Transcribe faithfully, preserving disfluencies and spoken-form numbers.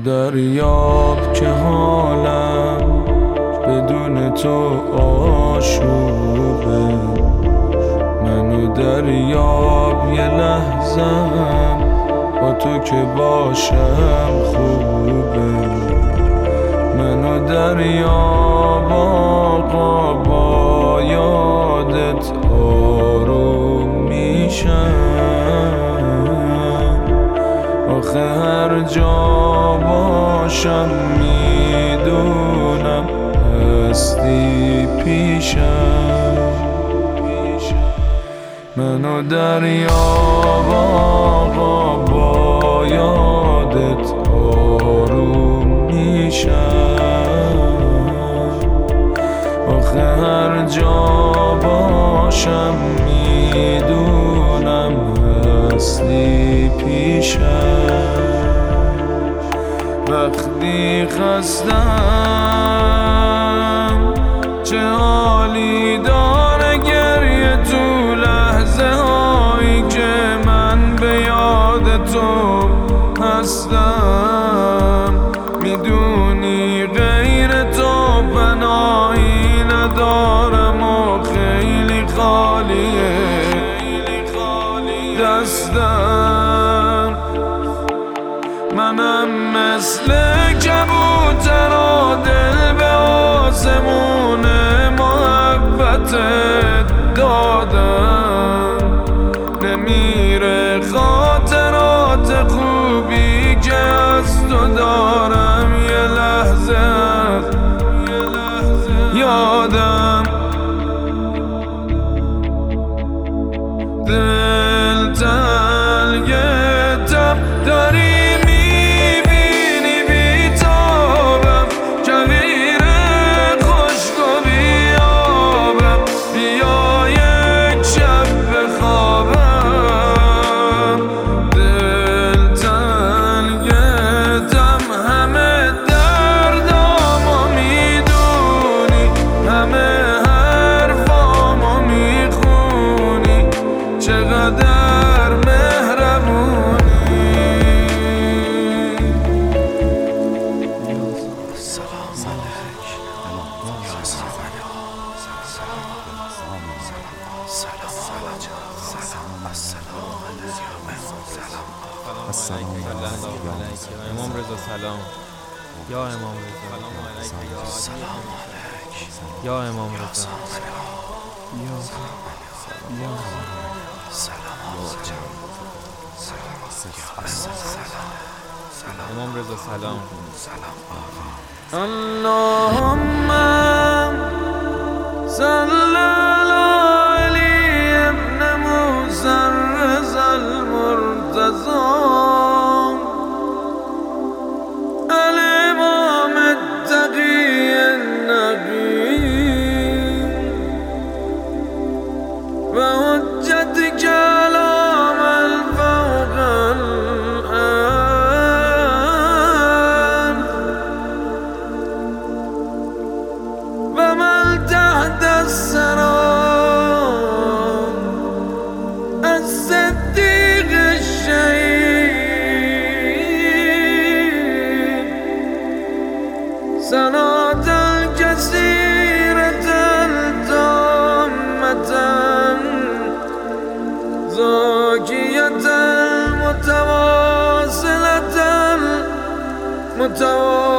دریاب که حالم بدون تو آشوبه، منو دریاب یه لحظم با تو که باشم خوبه، منو دریاب آقا با یادت آروم میشم، آخه هر جا باشم میدونم هستی پیشم، منو دریاب آقا با یادت آروم میشم، آخه هر جا باشم میدونم هستی پیشم، وقتی خستم چه حالی داره گریه تو لحظه هایی که من به یاد تو هستم، میدونی غیر تو پناهی ندارم و خیلی خالیه دستم، منم مثل کبوتر و دل به آسمون محبتت دادم، نمیره خاطرات خوبی که از تو دارم یه لحظه یادم، دل تنگتم داری میبینی بیتابم، کویر خشک و بیابم، بیا یک شب بخوابم، دل تنگتم همه دردامو میدونی، همه حرفامو میخونی، چقدر مهربونی، سلام علیک یا سلام السلام علیکم امام رضا، سلام یا امام رضا، سلام علیک یا امام رضا، یا یا سلام امام رضا، سلام اللهم صل على علی ابن موسی الرضا المرتضی، الامام التقی النقی و حجت کلام الفوق الارض و من تحت الثرى الصدیق الشهید، صلاة الكثيرة التامة زاكية المتواصلة المتواصلة